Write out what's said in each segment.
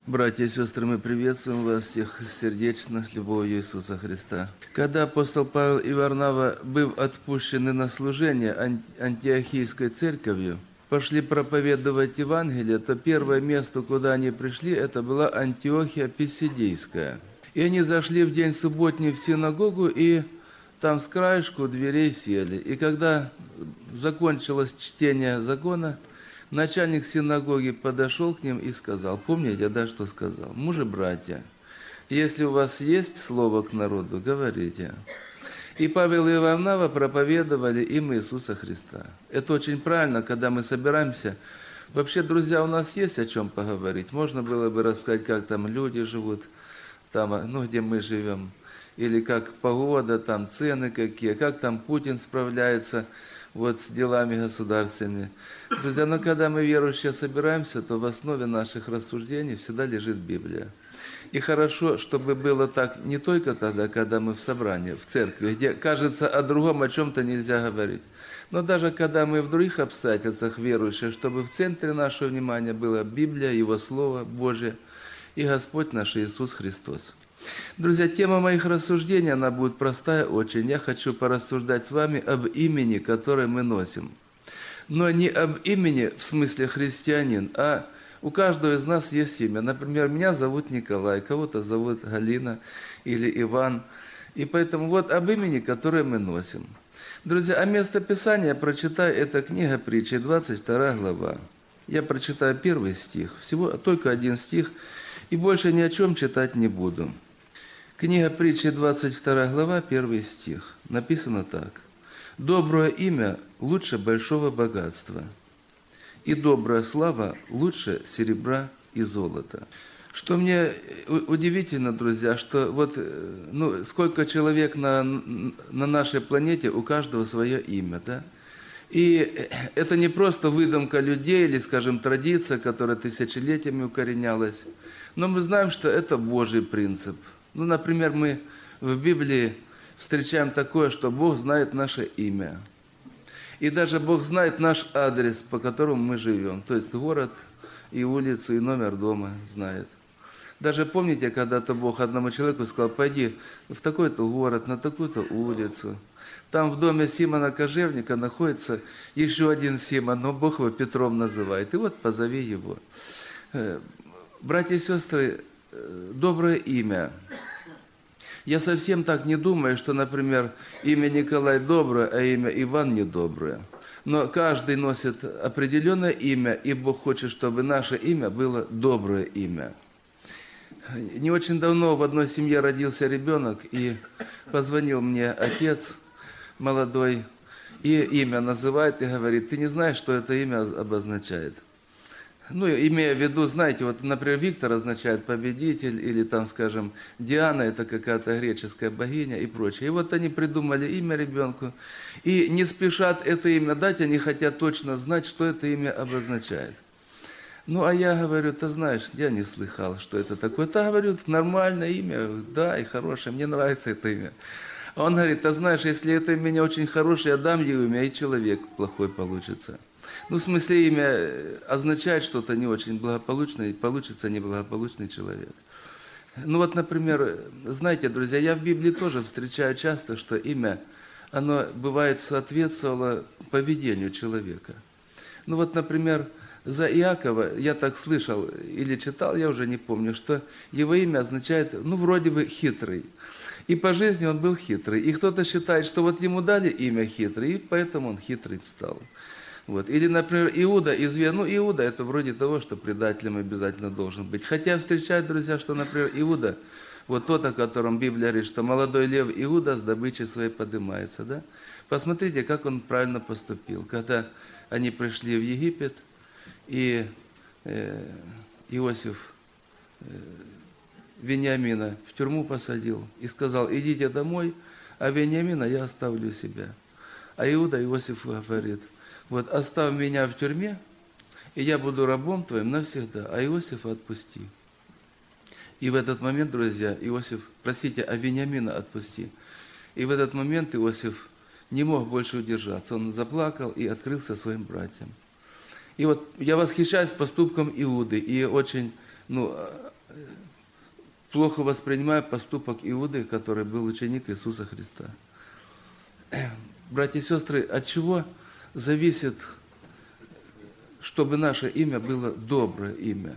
Братья и сестры, мы приветствуем вас всех сердечно, любовью Иисуса Христа. Когда апостол Павел и Варнава, быв отпущены на служение антиохийской церковью, пошли проповедовать Евангелие, то первое место, куда они пришли, это была Антиохия Писидийская. И они зашли в день субботний в синагогу, и там с краешку дверей сели. И когда закончилось чтение закона, начальник синагоги подошел к ним и сказал, помните, да, что сказал? Мужи-братья, если у вас есть слово к народу, говорите. И Павел и Варнава проповедовали им Иисуса Христа. Это очень правильно, когда мы собираемся. Вообще, друзья, у нас есть о чем поговорить. Можно было бы рассказать, как там люди живут, там, где мы живем, или как погода, там цены какие, как там Путин справляется с делами государственными. Друзья, но когда мы верующие собираемся, то в основе наших рассуждений всегда лежит Библия. И хорошо, чтобы было так не только тогда, когда мы в собрании, в церкви, где, кажется, о другом, о чем-то нельзя говорить, но даже когда мы в других обстоятельствах верующие, чтобы в центре нашего внимания была Библия, Его Слово Божие и Господь наш Иисус Христос. Друзья, тема моих рассуждений, она будет простая очень. Я хочу порассуждать с вами об имени, которое мы носим. Но не об имени в смысле христианин, а у каждого из нас есть имя. Например, меня зовут Николай, кого-то зовут Галина или Иван. И поэтому об имени, которое мы носим. Друзья, а место Писания прочитаю, это книга Притчи, 22 глава. Я прочитаю первый стих, всего только один стих, и больше ни о чем читать не буду. Книга Притчи, 22 глава, 1 стих. Написано так. «Доброе имя лучше большого богатства, и добрая слава лучше серебра и золота». Что мне удивительно, друзья, что сколько человек на нашей планете, у каждого свое имя, да? И это не просто выдумка людей или, скажем, традиция, которая тысячелетиями укоренялась, но мы знаем, что это Божий принцип. Например, мы в Библии встречаем такое, что Бог знает наше имя. И даже Бог знает наш адрес, по которому мы живем. То есть город и улицу, и номер дома знает. Даже помните, когда-то Бог одному человеку сказал, пойди в такой-то город, на такую-то улицу. Там в доме Симона Кожевника находится еще один Симон, но Бог его Петром называет. И позови его. Братья и сестры, доброе имя. Я совсем так не думаю, что, например, имя Николай доброе, а имя Иван недоброе. Но каждый носит определенное имя, и Бог хочет, чтобы наше имя было доброе имя. Не очень давно в одной семье родился ребенок, и позвонил мне отец молодой, и имя называет, и говорит, ты не знаешь, что это имя обозначает? Имея в виду, знаете, например, Виктор означает победитель, или там, скажем, Диана, это какая-то греческая богиня и прочее. И они придумали имя ребенку, и не спешат это имя дать, они хотят точно знать, что это имя обозначает. А я говорю, ты знаешь, я не слыхал, что это такое. Говорю, нормальное имя, да, и хорошее, мне нравится это имя. А он говорит, ты знаешь, если это имя очень хорошее, я дам ему имя, и человек плохой получится. В смысле, имя означает что-то не очень благополучное, и получится неблагополучный человек. Например, знаете, друзья, я в Библии тоже встречаю часто, что имя, оно бывает соответствовало поведению человека. Например, за Иакова, я так слышал или читал, я уже не помню, что его имя означает, вроде бы хитрый. И по жизни он был хитрый. И кто-то считает, что ему дали имя хитрый, и поэтому он хитрый стал. Или, например, Иуда, Иуда это вроде того, что предателем обязательно должен быть. Хотя встречают, друзья, что, например, Иуда, тот, о котором Библия говорит, что молодой лев Иуда с добычей своей поднимается, да? Посмотрите, как он правильно поступил. Когда они пришли в Египет, и Иосиф Вениамина в тюрьму посадил и сказал, идите домой, а Вениамина я оставлю себя. А Иуда Иосифу говорит, оставь меня в тюрьме, и я буду рабом твоим навсегда, а Иосифа отпусти. И в этот момент, друзья, а Вениамина отпусти. И в этот момент Иосиф не мог больше удержаться. Он заплакал и открылся своим братьям. И я восхищаюсь поступком Иуды, и очень плохо воспринимаю поступок Иуды, который был ученик Иисуса Христа. Братья и сестры, от чего зависит, чтобы наше имя было доброе имя?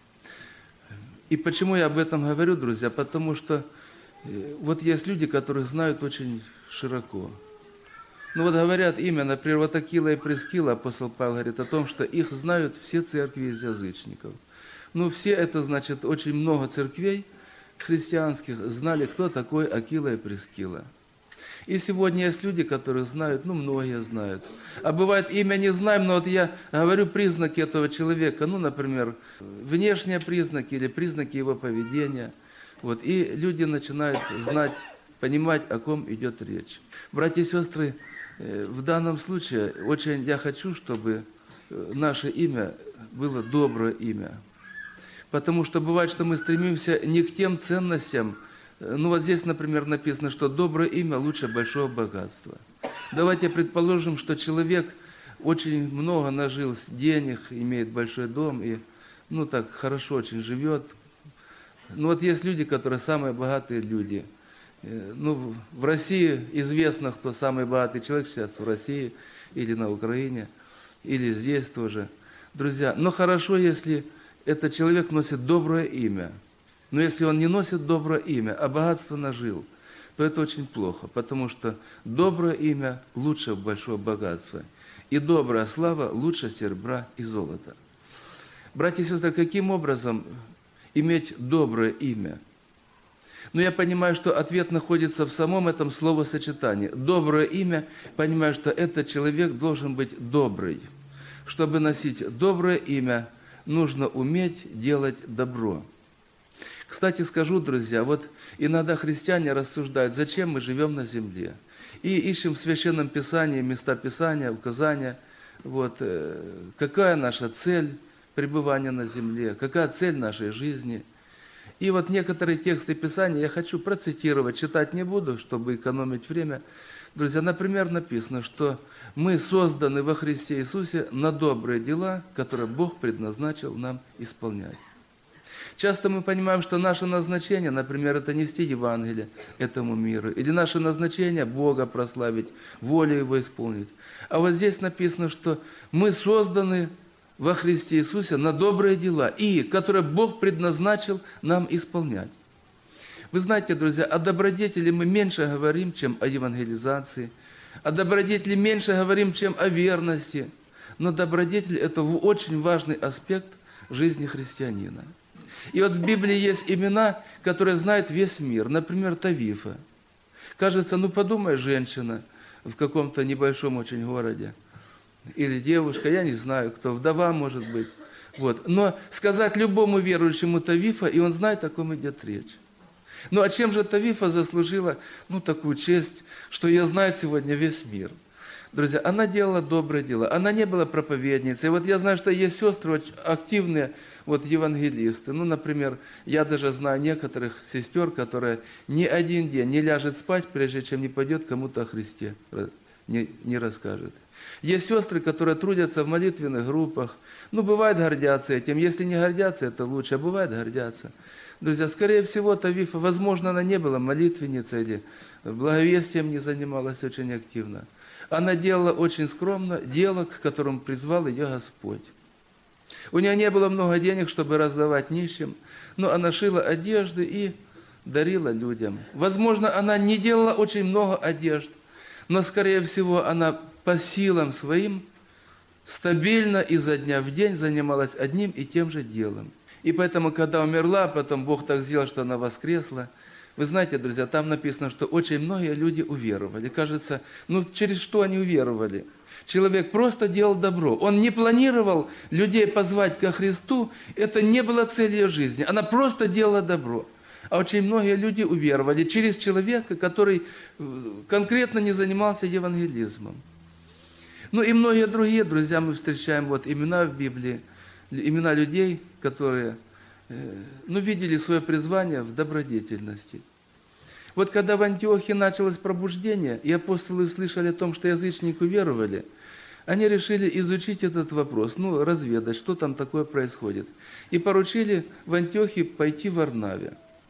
И почему я об этом говорю, друзья? Потому что вот есть люди, которых знают очень широко. Говорят имя, например, вот Акила и Прискила, апостол Павел говорит о том, что их знают все церкви из язычников. Все это значит, очень много церквей христианских знали, кто такой Акила и Прискила. И сегодня есть люди, которые знают, многие знают. А бывает, имя не знаем, но я говорю признаки этого человека, например, внешние признаки или признаки его поведения. И люди начинают знать, понимать, о ком идет речь. Братья и сестры, в данном случае очень я хочу, чтобы наше имя было доброе имя. Потому что бывает, что мы стремимся не к тем ценностям. Здесь, например, написано, что доброе имя лучше большого богатства. Давайте предположим, что человек очень много нажил денег, имеет большой дом и, так хорошо очень живет. Есть люди, которые самые богатые люди. В России известно, кто самый богатый человек сейчас в России или на Украине, или здесь тоже. Друзья, хорошо, если этот человек носит доброе имя. Но если он не носит доброе имя, а богатство нажил, то это очень плохо, потому что доброе имя лучше большого богатства. И добрая слава лучше серебра и золота. Братья и сестры, каким образом иметь доброе имя? Я понимаю, что ответ находится в самом этом словосочетании. Доброе имя, понимаю, что этот человек должен быть добрый. Чтобы носить доброе имя, нужно уметь делать добро. Кстати, скажу, друзья, иногда христиане рассуждают, зачем мы живем на земле. И ищем в Священном Писании места Писания, указания, какая наша цель пребывания на земле, какая цель нашей жизни. И некоторые тексты Писания я хочу процитировать, читать не буду, чтобы экономить время. Друзья, например, написано, что мы созданы во Христе Иисусе на добрые дела, которые Бог предназначил нам исполнять. Часто мы понимаем, что наше назначение, например, это нести Евангелие этому миру, или наше назначение Бога прославить, волю Его исполнить. А здесь написано, что мы созданы во Христе Иисусе на добрые дела, которые Бог предназначил нам исполнять. Вы знаете, друзья, о добродетели мы меньше говорим, чем о евангелизации, о добродетели меньше говорим, чем о верности, но добродетель – это очень важный аспект жизни христианина. И в Библии есть имена, которые знает весь мир, например, Тавифа. Кажется, подумай, женщина в каком-то небольшом очень городе, или девушка, я не знаю, кто, вдова, может быть. Но сказать любому верующему Тавифа, и он знает, о ком идет речь. А чем же Тавифа заслужила такую честь, что ее знает сегодня весь мир? Друзья, она делала добрые дела, она не была проповедницей. Я знаю, что есть сестры очень активные, евангелисты. Например, я даже знаю некоторых сестер, которые ни один день не ляжет спать, прежде чем не пойдет кому-то о Христе, не расскажет. Есть сестры, которые трудятся в молитвенных группах. Бывает, гордятся этим. Если не гордятся, это лучше, а бывает, гордятся. Друзья, скорее всего, Тавифа, возможно, она не была молитвенницей или благовестием не занималась очень активно. Она делала очень скромно дело, к которому призвал ее Господь. У нее не было много денег, чтобы раздавать нищим, но она шила одежды и дарила людям. Возможно, она не делала очень много одежд, но, скорее всего, она по силам своим стабильно изо дня в день занималась одним и тем же делом. И поэтому, когда умерла, потом Бог так сделал, что она воскресла. Вы знаете, друзья, там написано, что очень многие люди уверовали. Кажется, через что они уверовали? Человек просто делал добро. Он не планировал людей позвать ко Христу. Это не было целью ее жизни. Она просто делала добро. А очень многие люди уверовали через человека, который конкретно не занимался евангелизмом. И многие другие, друзья, мы встречаем имена в Библии, имена людей, которые видели свое призвание в добродетельности. Когда в Антиохии началось пробуждение, и апостолы слышали о том, что язычники уверовали, они решили изучить этот вопрос, разведать, что там такое происходит. И поручили в Антиохии пойти в Варнаве.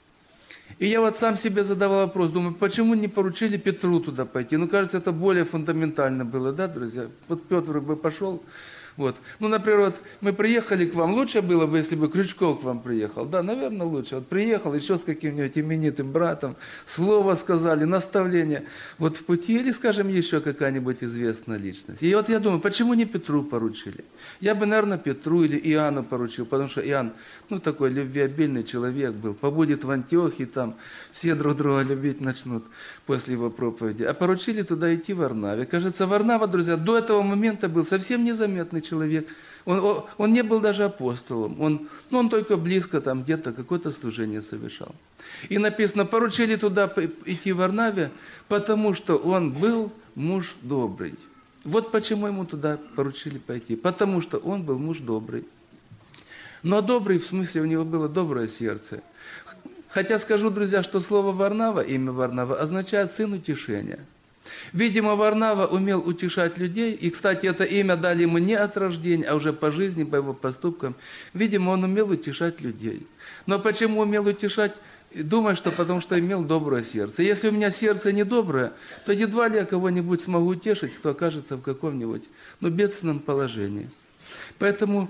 И я вот сам себе задавал вопрос, думаю, почему не поручили Петру туда пойти? Кажется, это более фундаментально было, да, друзья? Вот Петр бы пошел. Вот. Например, вот мы приехали к вам, лучше было бы, если бы Крючков к вам приехал. Да, наверное, лучше. Вот приехал еще с каким-нибудь именитым братом, слово сказали, наставление. Вот в пути, или, скажем, еще какая-нибудь известная личность. И вот я думаю, почему не Петру поручили? Я бы, наверное, Петру или Иоанну поручил, потому что Иоанн, такой любвеобильный человек был, побудет в Антиохии, там все друг друга любить начнут после его проповеди. А поручили туда идти в Варнаве. Кажется, Варнава, друзья, до этого момента был совсем незаметный человек. Он не был даже апостолом. Он только близко там где-то какое-то служение совершал. И написано, поручили туда идти в Варнаве, потому что он был муж добрый. Вот почему ему туда поручили пойти. Потому что он был муж добрый. Но добрый, в смысле, у него было доброе сердце. Хотя скажу, друзья, что слово Варнава, имя Варнава, означает «сын утешения». Видимо, Варнава умел утешать людей, и, кстати, это имя дали ему не от рождения, а уже по жизни, по его поступкам. Видимо, он умел утешать людей. Но почему умел утешать? Думаю, что потому что имел доброе сердце. Если у меня сердце недоброе, то едва ли я кого-нибудь смогу утешить, кто окажется в каком-нибудь, бедственном положении. Поэтому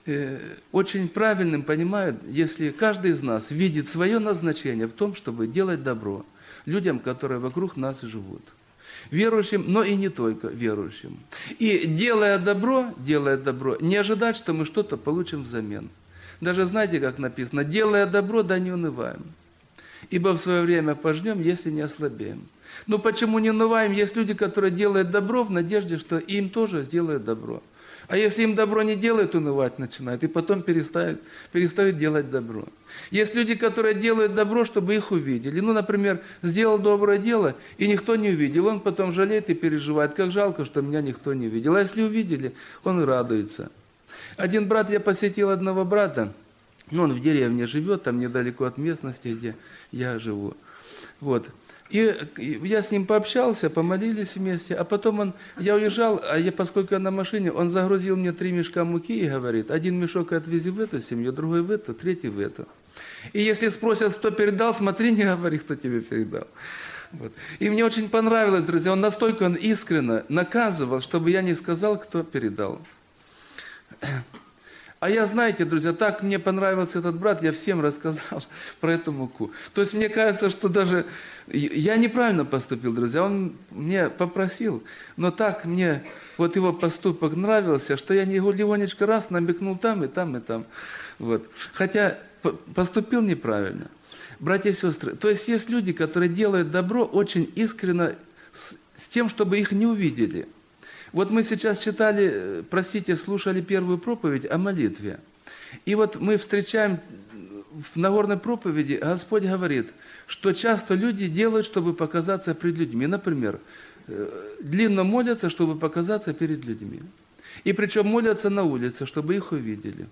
очень правильным понимают, если каждый из нас видит свое назначение в том, чтобы делать добро людям, которые вокруг нас живут. Верующим, но и не только верующим. И делая добро, не ожидать, что мы что-то получим взамен. Даже знаете, как написано, делая добро, да не унываем. Ибо в свое время пожнем, если не ослабеем. Почему не унываем? Есть люди, которые делают добро в надежде, что им тоже сделают добро. А если им добро не делают, унывать начинают, и потом перестают делать добро. Есть люди, которые делают добро, чтобы их увидели. Например, сделал доброе дело, и никто не увидел. Он потом жалеет и переживает, как жалко, что меня никто не видел. А если увидели, он и радуется. Один брат, я посетил одного брата, он в деревне живет, там недалеко от местности, где я живу. Вот. И я с ним пообщался, помолились вместе, а потом я уезжал, поскольку я на машине, он загрузил мне 3 мешка муки и говорит, 1 мешок отвези в эту семью, другой в эту, 3 в эту. И если спросят, кто передал, смотри, не говори, кто тебе передал. Вот. И мне очень понравилось, друзья, он настолько искренне наказывал, чтобы я не сказал, кто передал. А я, знаете, друзья, так мне понравился этот брат, я всем рассказал про эту муку. То есть мне кажется, что даже я неправильно поступил, друзья. Он мне попросил, но так мне вот его поступок нравился, что я легонечко раз намекнул там и там и там. Вот. Хотя поступил неправильно. Братья и сестры, то есть есть люди, которые делают добро очень искренне с тем, чтобы их не увидели. Вот мы сейчас слушали первую проповедь о молитве. И вот мы встречаем в Нагорной проповеди, Господь говорит, что часто люди делают, чтобы показаться пред людьми. Например, длинно молятся, чтобы показаться перед людьми. И причем молятся на улице, чтобы их увидели.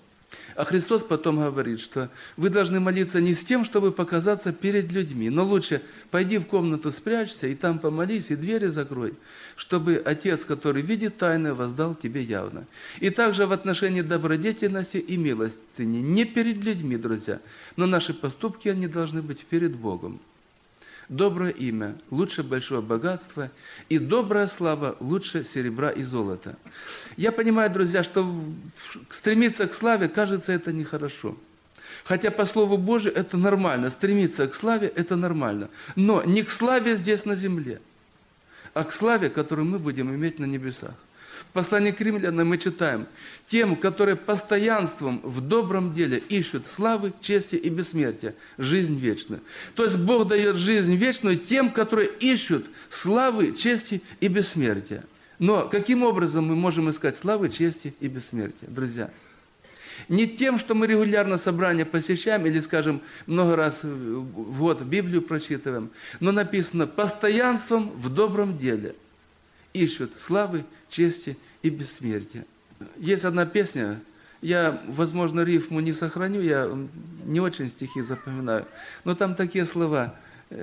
А Христос потом говорит, что вы должны молиться не с тем, чтобы показаться перед людьми, но лучше пойди в комнату, спрячься, и там помолись, и двери закрой, чтобы Отец, который видит тайное, воздал тебе явно. И также в отношении добродетельности и милостыни, не перед людьми, друзья, но наши поступки, они должны быть перед Богом. Доброе имя лучше большого богатства, и добрая слава лучше серебра и золота. Я понимаю, друзья, что стремиться к славе, кажется, это нехорошо. Хотя по Слову Божию это нормально, стремиться к славе это нормально. Но не к славе здесь на земле, а к славе, которую мы будем иметь на небесах. В послании к Римлянам мы читаем: тем, которые постоянством в добром деле ищут славы, чести и бессмертия, жизнь вечную. То есть Бог дает жизнь вечную тем, которые ищут славы, чести и бессмертия. Но каким образом мы можем искать славы, чести и бессмертия, друзья? Не тем, что мы регулярно собрания посещаем или, скажем, много раз в год Библию прочитываем, но написано постоянством в добром деле ищут славы, чести и бессмертия. Есть одна песня, я, возможно, рифму не сохраню, я не очень стихи запоминаю, но там такие слова: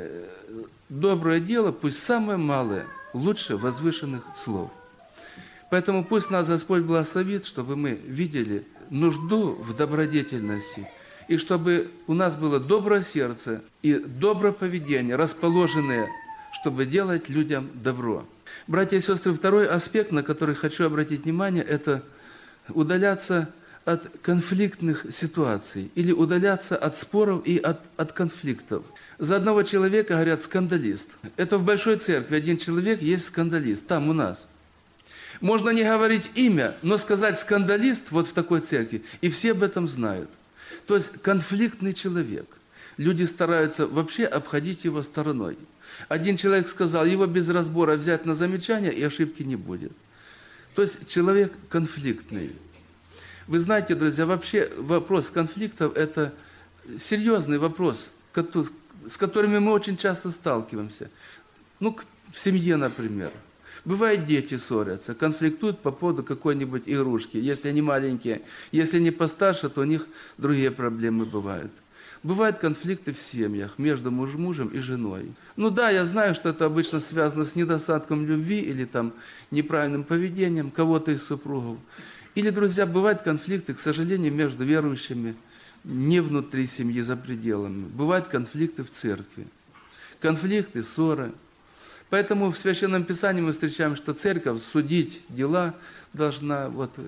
«Доброе дело, пусть самое малое, лучше возвышенных слов». Поэтому пусть нас Господь благословит, чтобы мы видели нужду в добродетельности, и чтобы у нас было доброе сердце и доброе поведение, расположенное, чтобы делать людям добро. Братья и сестры, второй аспект, на который хочу обратить внимание, это удаляться от конфликтных ситуаций или удаляться от споров и от конфликтов. За одного человека говорят скандалист. Это в большой церкви один человек есть скандалист, там у нас. Можно не говорить имя, но сказать скандалист вот в такой церкви, и все об этом знают. То есть конфликтный человек. Люди стараются вообще обходить его стороной. Один человек сказал, его без разбора взять на замечание, и ошибки не будет. То есть человек конфликтный. Вы знаете, друзья, вообще вопрос конфликтов – это серьезный вопрос, с которыми мы очень часто сталкиваемся. Ну, в семье, например. Бывает, дети ссорятся, конфликтуют по поводу какой-нибудь игрушки. Если они маленькие, если они постарше, то у них другие проблемы бывают. Бывают конфликты в семьях между мужем и женой. Ну да, я знаю, что это обычно связано с недостатком любви или там неправильным поведением кого-то из супругов. Или, друзья, бывают конфликты, к сожалению, между верующими, не внутри семьи, за пределами. Бывают конфликты в церкви. Конфликты, ссоры. Поэтому в Священном Писании мы встречаем, что церковь судить дела должна,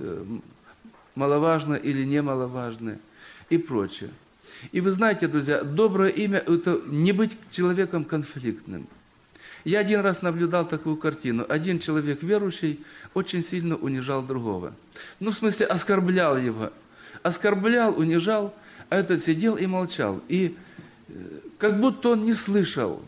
маловажно или немаловажно, и прочее. И вы знаете, друзья, доброе имя – это не быть человеком конфликтным. Я один раз наблюдал такую картину. Один человек верующий очень сильно унижал другого. Ну, в смысле, оскорблял его. Оскорблял, унижал, а этот сидел и молчал. И как будто он не слышал,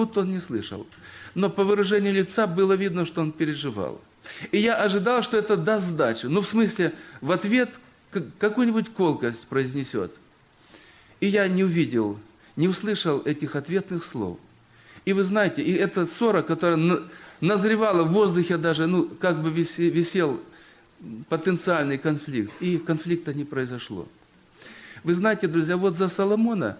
Но по выражению лица было видно, что он переживал. И я ожидал, что это даст сдачу. Ну, в смысле, в ответ какую-нибудь колкость произнесет. И я не увидел, не услышал этих ответных слов. И вы знаете, и эта ссора, которая назревала в воздухе даже, как бы висел потенциальный конфликт, и конфликта не произошло. Вы знаете, друзья, вот за Соломона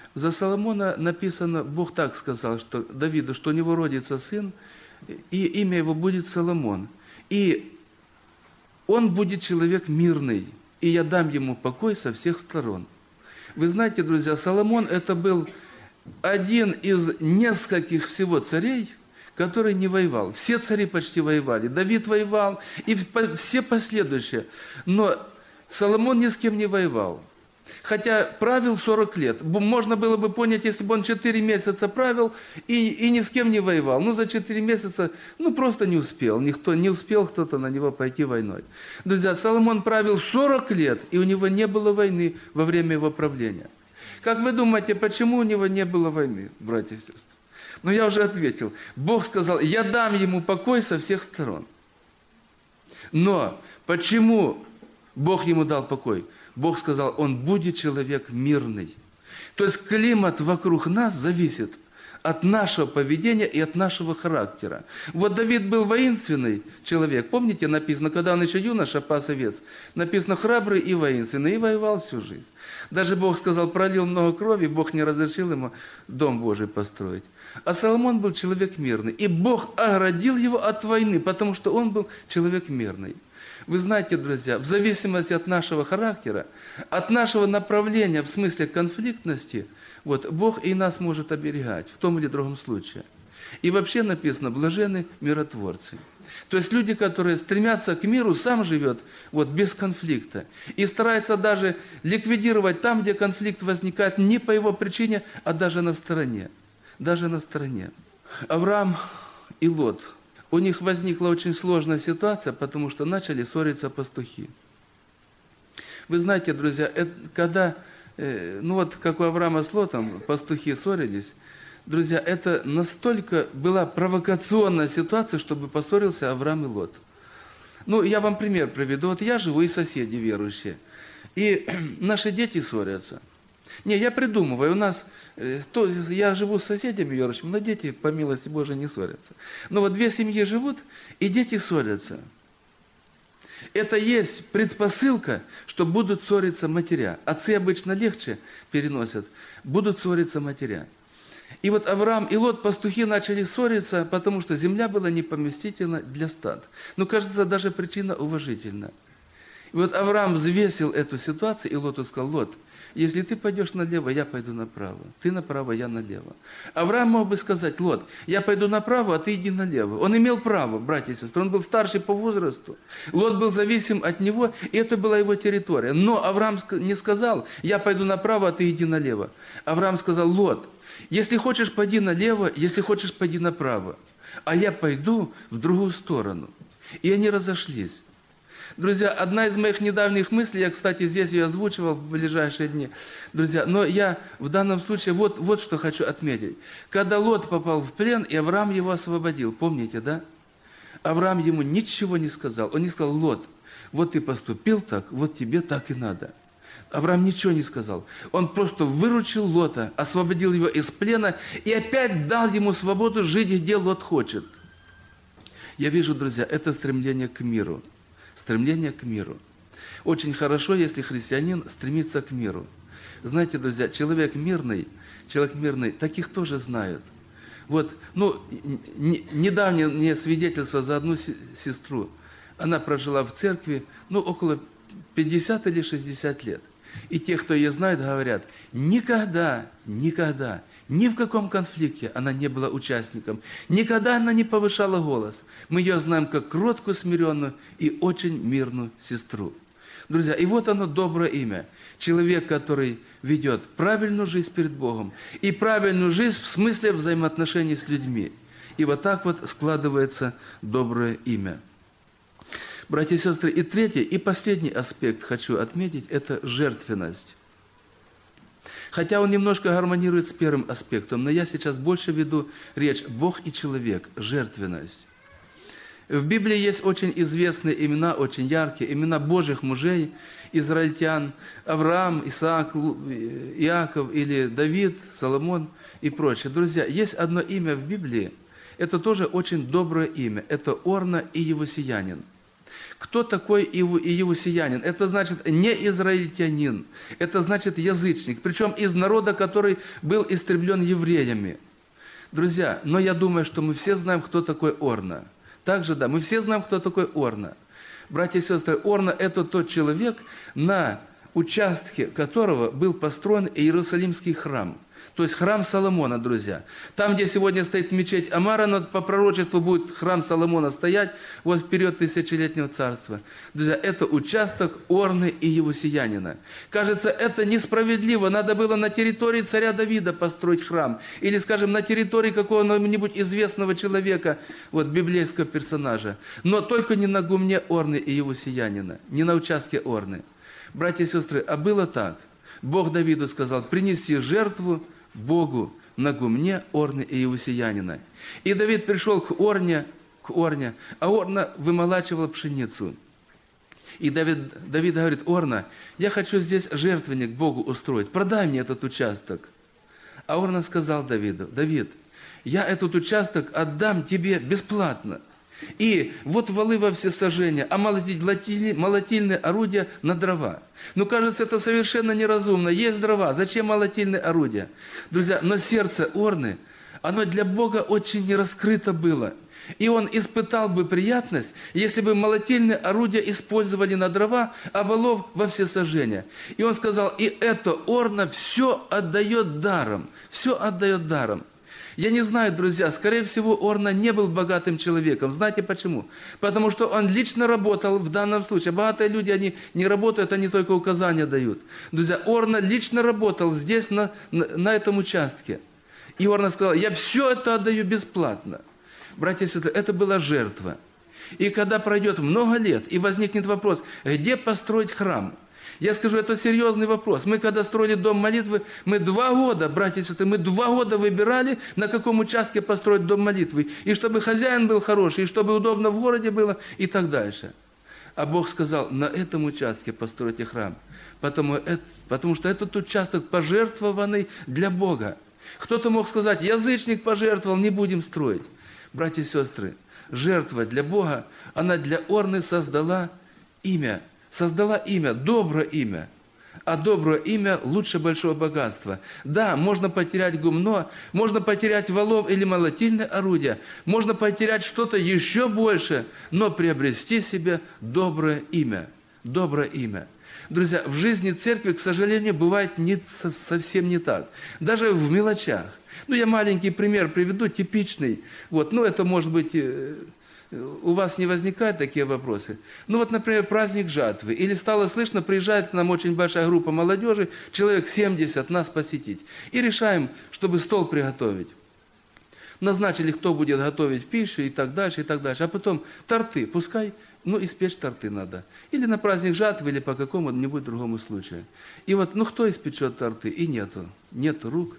написано, Бог так сказал, что Давиду, что у него родится сын, и имя его будет Соломон. И он будет человек мирный, и я дам ему покой со всех сторон. Вы знаете, друзья, Соломон это был один из нескольких всего царей, который не воевал. Все цари почти воевали. Давид воевал, и все последующие. Но Соломон ни с кем не воевал. Хотя правил 40 лет. Можно было бы понять, если бы он 4 месяца правил и ни с кем не воевал. За 4 месяца, просто не успел. Никто не успел кто-то на него пойти войной. Друзья, Соломон правил 40 лет, и у него не было войны во время его правления. Как вы думаете, почему у него не было войны, братья и сестры? Я уже ответил. Бог сказал, я дам ему покой со всех сторон. Но почему Бог ему дал покой? Бог сказал, он будет человек мирный. То есть климат вокруг нас зависит от нашего поведения и от нашего характера. Вот Давид был воинственный человек. Помните, написано, когда он еще юноша, пас овец, написано храбрый и воинственный, и воевал всю жизнь. Даже Бог сказал, пролил много крови, Бог не разрешил ему дом Божий построить. А Соломон был человек мирный. И Бог оградил его от войны, потому что он был человек мирный. Вы знаете, друзья, в зависимости от нашего характера, от нашего направления в смысле конфликтности, Бог и нас может оберегать в том или другом случае. И вообще написано, блаженны миротворцы. То есть люди, которые стремятся к миру, сам живет без конфликта. И старается даже ликвидировать там, где конфликт возникает не по его причине, а даже на стороне. Авраам и Лот. У них возникла очень сложная ситуация, потому что начали ссориться пастухи. Вы знаете, друзья, когда, как у Авраама с Лотом, пастухи ссорились, друзья, это настолько была провокационная ситуация, чтобы поссорился Авраам и Лот. Я вам пример приведу. Я живу, и соседи верующие. И наши дети ссорятся. Я придумываю, я живу с соседями верующими, но дети, по милости Божией, не ссорятся. Но две семьи живут, и дети ссорятся. Это есть предпосылка, что будут ссориться матеря. Отцы обычно легче переносят, будут ссориться матеря. И вот Авраам и Лот, пастухи, начали ссориться, потому что земля была непоместительна для стад. Ну, кажется, даже причина уважительна. И вот Авраам взвесил эту ситуацию, и Лоту сказал: Лот, если ты пойдешь налево, я пойду направо. Ты направо, я налево. Авраам мог бы сказать: Лот, я пойду направо, а ты иди налево. Он имел право, братья и сестры, он был старший по возрасту. Лот был зависим от него, и это была его территория. Но Авраам не сказал: я пойду направо, а ты иди налево. Авраам сказал: Лот, если хочешь, пойди налево, если хочешь, пойди направо. А я пойду в другую сторону. И они разошлись. Друзья, одна из моих недавних мыслей, я, кстати, здесь ее озвучивал в ближайшие дни, друзья, но я в данном случае вот что хочу отметить. Когда Лот попал в плен, и Авраам его освободил, помните, да? Авраам ему ничего не сказал. Он не сказал: Лот, вот ты поступил так, вот тебе так и надо. Авраам ничего не сказал. Он просто выручил Лота, освободил его из плена и опять дал ему свободу жить, где Лот хочет. Я вижу, друзья, это стремление к миру. Стремление к миру. Очень хорошо, если христианин стремится к миру. Знаете, друзья, человек мирный, таких тоже знают. Вот, недавнее мне свидетельство за одну сестру. Она прожила в церкви, около 50 или 60 лет. И те, кто ее знает, говорят: никогда, ни в каком конфликте она не была участником. Никогда она не повышала голос. Мы ее знаем как кроткую, смиренную и очень мирную сестру. Друзья, и вот оно, доброе имя. Человек, который ведет правильную жизнь перед Богом. И правильную жизнь в смысле взаимоотношений с людьми. И вот так вот складывается доброе имя. Братья и сестры, и третий, и последний аспект хочу отметить, это жертвенность. Хотя он немножко гармонирует с первым аспектом, но я сейчас больше веду речь Бог и человек, жертвенность. В Библии есть очень известные имена, очень яркие, имена Божьих мужей, израильтян: Авраам, Исаак, Иаков или Давид, Соломон и прочее. Друзья, есть одно имя в Библии, это тоже очень доброе имя, это Орна и Иевусеянин. Кто такой иевусеянин? Это значит не израильтянин, это значит язычник, причем из народа, который был истреблен евреями. Друзья, но я думаю, что мы все знаем, кто такой Орна. Также, да, мы все знаем, кто такой Орна. Братья и сестры, Орна – это тот человек, на участке которого был построен Иерусалимский храм. То есть храм Соломона, друзья. Там, где сегодня стоит мечеть Амара, но по пророчеству будет храм Соломона стоять вот в период тысячелетнего царства. Друзья, это участок Орны и Иевусеянина. Кажется, это несправедливо. Надо было на территории царя Давида построить храм. Или, скажем, на территории какого-нибудь известного человека, вот библейского персонажа. Но только не на гумне Орны и Иевусеянина, не на участке Орны. Братья и сестры, а было так. Бог Давиду сказал: принеси жертву Богу на гумне Орны и Иевусеянина. И Давид пришел к Орне, а Орна вымолачивала пшеницу. И Давид говорит: Орна, я хочу здесь жертвенник Богу устроить, продай мне этот участок. А Орна сказал Давиду: Давид, я этот участок отдам тебе бесплатно. И вот валы во всесожжение, а молотильные орудия на дрова. Ну, кажется, это совершенно неразумно. Есть дрова, зачем молотильные орудия? Друзья, но сердце Орны, оно для Бога очень не раскрыто было. И он испытал бы приятность, если бы молотильные орудия использовали на дрова, а валов во всесожжение. И он сказал: и это Орна все отдает даром. Все отдает даром. Я не знаю, друзья, скорее всего, Орна не был богатым человеком. Знаете почему? Потому что он лично работал в данном случае. Богатые люди, они не работают, они только указания дают. Друзья, Орна лично работал здесь, на этом участке. И Орна сказал: я все это отдаю бесплатно. Братья и сестры, это была жертва. И когда пройдет много лет, и возникнет вопрос, где построить храм? Я скажу, это серьезный вопрос. Мы, когда строили дом молитвы, мы 2 года, братья и сестры, мы 2 года выбирали, на каком участке построить дом молитвы. И чтобы хозяин был хороший, и чтобы удобно в городе было, и так дальше. А Бог сказал: на этом участке постройте храм. Потому что этот участок пожертвованный для Бога. Кто-то мог сказать: язычник пожертвовал, не будем строить. Братья и сестры, жертва для Бога, она для Орны создала имя, доброе имя. А доброе имя лучше большого богатства. Да, можно потерять гумно, можно потерять валов или молотильное орудие, можно потерять что-то еще больше, но приобрести себе доброе имя. Доброе имя. Друзья, в жизни церкви, к сожалению, бывает совсем не так. Даже в мелочах. Я маленький пример приведу, типичный. Это может быть... У вас не возникают такие вопросы? Например, праздник жатвы. Или стало слышно, приезжает к нам очень большая группа молодежи, человек 70, нас посетить. И решаем, чтобы стол приготовить. Назначили, кто будет готовить пищу и так дальше, и так дальше. А потом торты, пускай, испечь торты надо. Или на праздник жатвы, или по какому-нибудь другому случаю. И кто испечет торты? И нету. Нету рук.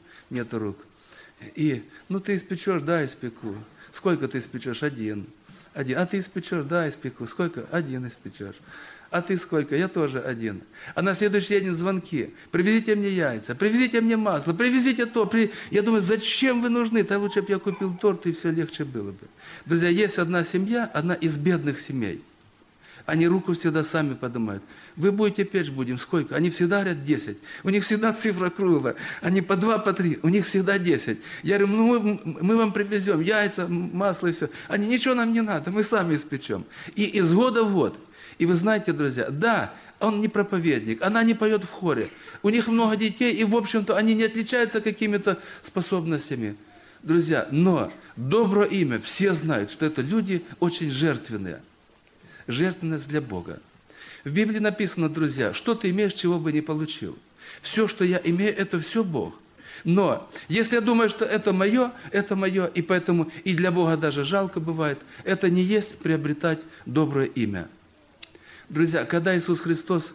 И, ты испечешь? Да, испеку. Сколько ты испечешь? Один. А ты испечешь? Да, испеку. Сколько? Один испечешь. А ты сколько? Я тоже один. А на следующий день звонки. Привезите мне яйца, привезите мне масло, привезите то. Я думаю, зачем вы нужны? Да лучше бы я купил торт, и все легче было бы. Друзья, есть одна семья, одна из бедных семей. Они руку всегда сами поднимают. Вы будете печь, будем. Сколько? Они всегда говорят 10. У них всегда цифра круглая. Они по 2, по 3. У них всегда 10. Я говорю, мы вам привезем яйца, масло и все. Они, ничего нам не надо, мы сами испечем. И из года в год. И вы знаете, друзья, да, он не проповедник, она не поет в хоре. У них много детей, и, в общем-то, они не отличаются какими-то способностями. Друзья, но доброе имя, все знают, что это люди очень жертвенные. Жертвенность для Бога. В Библии написано, друзья, что ты имеешь, чего бы не получил. Все, что я имею, это все Бог. Но если я думаю, что это мое, и поэтому и для Бога даже жалко бывает, это не есть приобретать доброе имя. Друзья, когда Иисус Христос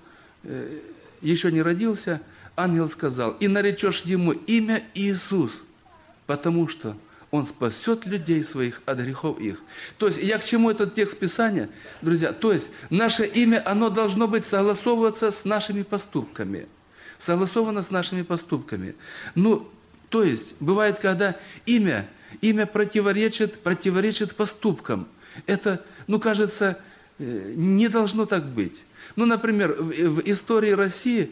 еще не родился, ангел сказал, и наречешь ему имя Иисус, потому что он спасет людей своих от грехов их. То есть, я к чему этот текст Писания? Друзья, то есть, наше имя, оно должно быть согласовываться с нашими поступками. Согласовано с нашими поступками. То есть, бывает, когда имя противоречит поступкам. Это, кажется, не должно так быть. Например, в истории России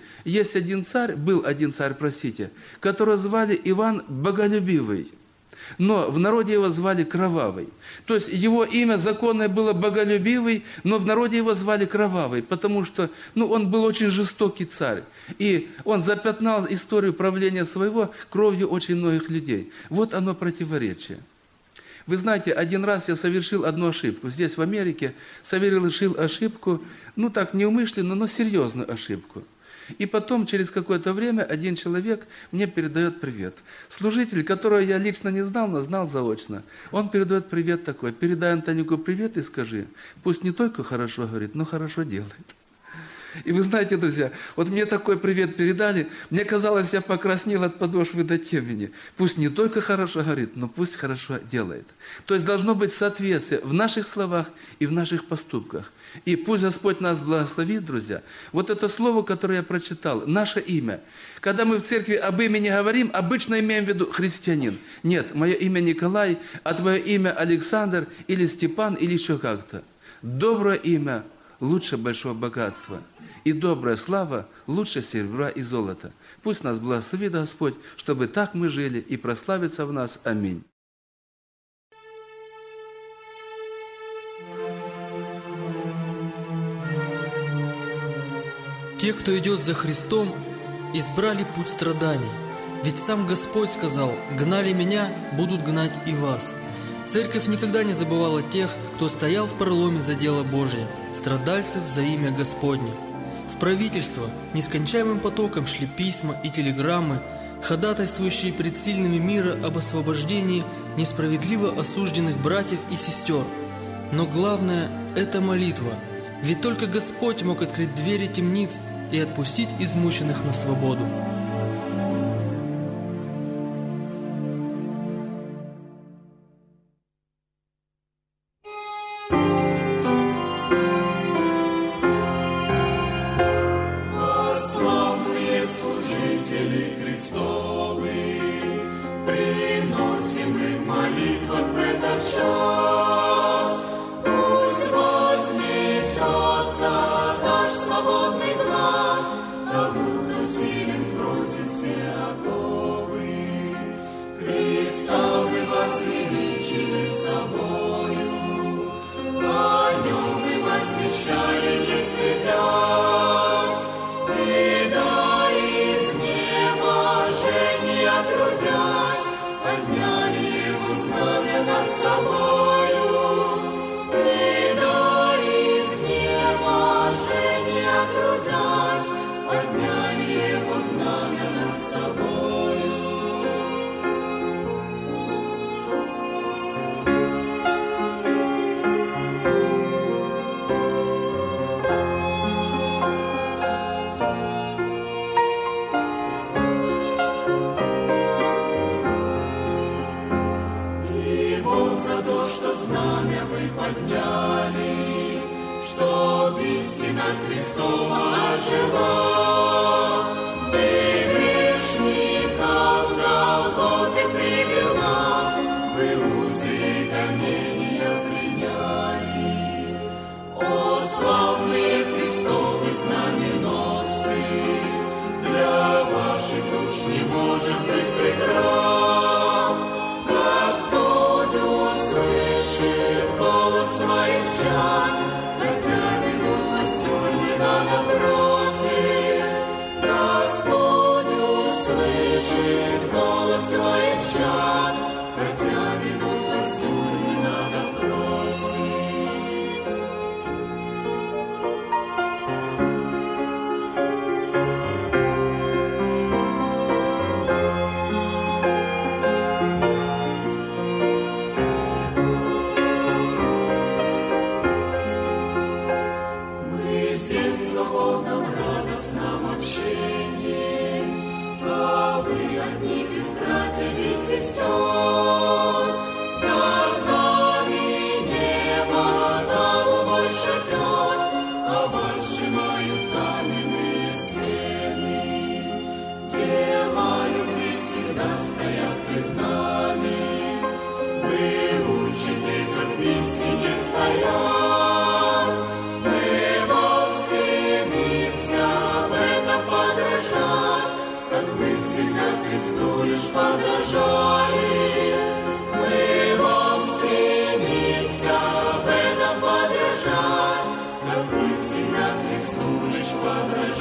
был один царь, которого звали Иван Боголюбивый. Но в народе его звали Кровавый. То есть его имя законное было Боголюбивый, но в народе его звали Кровавый, потому что он был очень жестокий царь. И он запятнал историю правления своего кровью очень многих людей. Вот оно противоречие. Вы знаете, один раз я совершил одну ошибку. Здесь, в Америке, совершил ошибку, так неумышленно, но серьезную ошибку. И потом, через какое-то время, один человек мне передает привет. Служитель, которого я лично не знал, но знал заочно. Он передает привет такой. Передай Антонику привет и скажи, пусть не только хорошо говорит, но хорошо делает. И вы знаете, друзья, мне такой привет передали, мне казалось, я покраснел от подошвы до темени. Пусть не только хорошо говорит, но пусть хорошо делает. То есть должно быть соответствие в наших словах и в наших поступках. И пусть Господь нас благословит, друзья. Это слово, которое я прочитал, наше имя. Когда мы в церкви об имени говорим, обычно имеем в виду христианин. Нет, мое имя Николай, а твое имя Александр или Степан или еще как-то. Доброе имя лучше большого богатства. И добрая слава лучше серебра и золота. Пусть нас благословит Господь, чтобы так мы жили и прославится в нас. Аминь. Те, кто идет за Христом, избрали путь страданий. Ведь сам Господь сказал, «Гнали меня, будут гнать и вас». Церковь никогда не забывала тех, кто стоял в проломе за дело Божие, страдальцев за имя Господне. В правительство нескончаемым потоком шли письма и телеграммы, ходатайствующие пред сильными мира об освобождении несправедливо осужденных братьев и сестер. Но главное – это молитва, ведь только Господь мог открыть двери темниц и отпустить измученных на свободу. Служители Христовы, приносим им молитву в этот час. Пусть вознесется наш свободный глаз, тому смерть Христова ожила. Ты грешников на Голгофе привела, вы узы гонения приняли. О, славные Христовы знаменосцы, для ваших душ не может быть преград. Господь услышит голос своих чад, хотя ведут вас тюрьмы на допросы. Господь услышит голос своих чад, хотя ведут вас тюрьмы на допросы. В свободном, радостном общении, а вы одни без братьев и сестер. Над нами небо голубой шатер, а вас сжимают каменные стены. Дела любви всегда стоят пред нами, вы учите, как в истине стоять. Как вы всегда Христу лишь подражали, мы вам стремимся в этом подражать. Как вы всегда Христу лишь подражали.